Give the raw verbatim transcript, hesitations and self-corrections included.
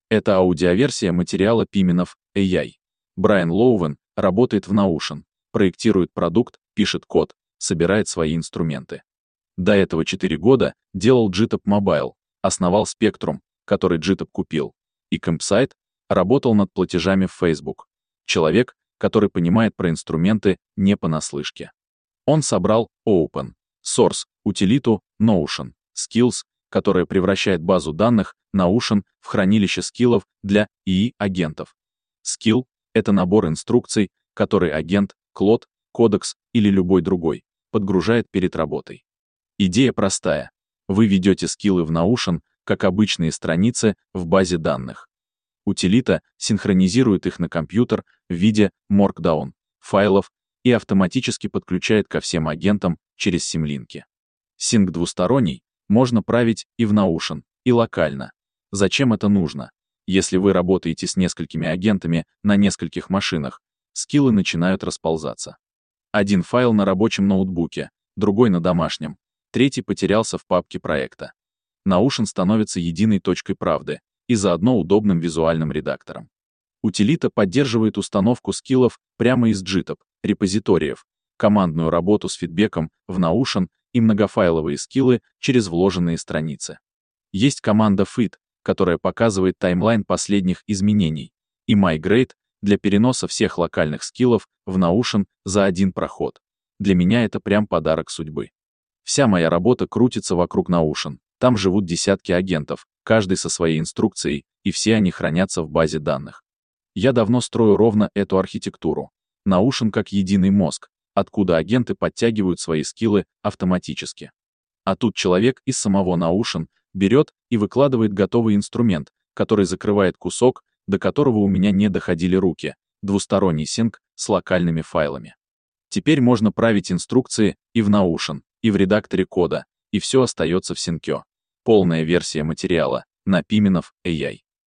Это аудиоверсия материала Piminov эй ай. Брайан Лоувен работает в Notion, проектирует продукт, пишет код, собирает свои инструменты. До этого четыре года делал джитоп Mobile, основал Spectrum, который джитоп купил, и Campsite, работал над платежами в Facebook. Человек, который понимает про инструменты не понаслышке. Он собрал Open Source утилиту Notion Skills, которая превращает базу данных Notion в хранилище скиллов для и и-агентов. Skill — это набор инструкций, который агент, Claude, Codex или любой другой подгружает перед работой. Идея простая. Вы ведете скиллы в Notion, как обычные страницы в базе данных. Утилита синхронизирует их на компьютер в виде Markdown файлов и автоматически подключает ко всем агентам через симлинки. Синк двусторонний можно править и в Notion, и локально. Зачем это нужно? Если вы работаете с несколькими агентами на нескольких машинах, скиллы начинают расползаться. Один файл на рабочем ноутбуке, другой на домашнем, третий потерялся в папке проекта. Notion становится единой точкой правды и заодно удобным визуальным редактором. Утилита поддерживает установку скиллов прямо из джитоп, репозиториев, командную работу с фидбэком в Notion и многофайловые скиллы через вложенные страницы. Есть команда fit, которая показывает таймлайн последних изменений, и migrate для переноса всех локальных скиллов в Notion за один проход. Для меня это прям подарок судьбы. Вся моя работа крутится вокруг Notion. Там живут десятки агентов, каждый со своей инструкцией, и все они хранятся в базе данных. Я давно строю ровно эту архитектуру. Notion как единый мозг, откуда агенты подтягивают свои скиллы автоматически. А тут человек из самого Notion берет и выкладывает готовый инструмент, который закрывает кусок, до которого у меня не доходили руки, двусторонний синк с локальными файлами. Теперь можно править инструкции и в Notion, и в редакторе кода, и все остается в синке. Полная версия материала на Piminov эй ай.